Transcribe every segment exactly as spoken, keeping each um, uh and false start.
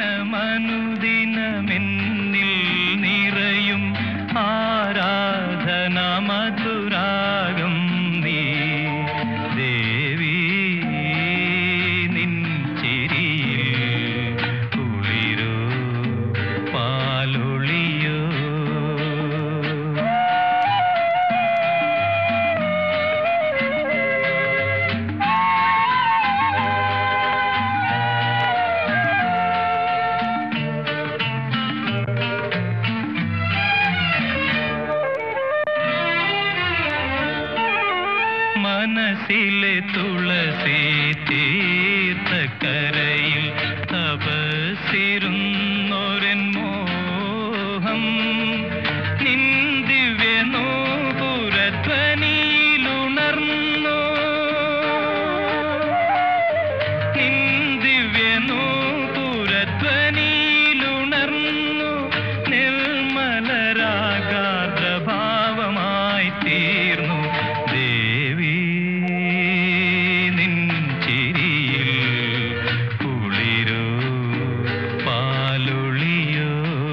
അനുദിനമനുദിനമെന്നിൽ നിറയും ആരാധന മധുരാഗം നീ ദേവി നിൻ ചിരിയിൽ കുളിരോ പാലൊളിയോ മനസ്സിലെ തുളസി തീർത്ഥക്കരയിൽ തപസ്സിരുന്നൊരൻ മോഹം നിൻ ദിവ്യനൂപുരധ്വനിയിലുണർന്നു നിൻ ദിവ്യനൂപുരധ്വനിയിലുണർന്നു നിർമ്മലരാഗാർദ്രഭാവമായി തീർന്നു ദേവി നിൻ ചിരിയിൽ കുളിരോ പാലൊളിയോ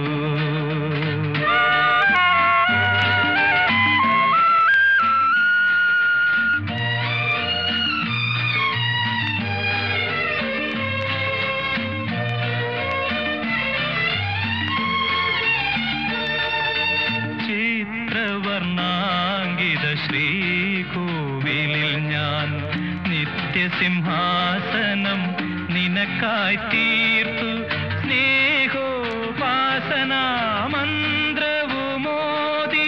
ചിത്രവർണ്ണാങ്കിത ശ്രീകോവിലിൽ ഞാൻ നിത്യസിംഹാസനം നിനക്കായി തീർത്തു സ്നേഹോപാസനാ മന്ത്രവുമോദി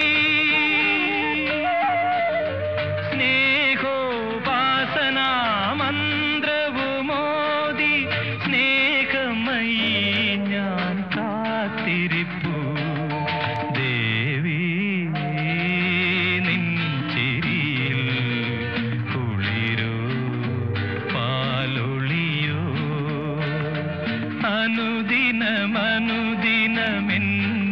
സ്നേഹോപാസനാ മന്ത്രവുമോദി സ്നേഹമയീ ഞാൻ കാത്തിരിപ്പു ദേവി നിൻ ചിരിയിൽ കുളിരോ പാലൊളിയോ അനുദിനമനുദിനമെൻ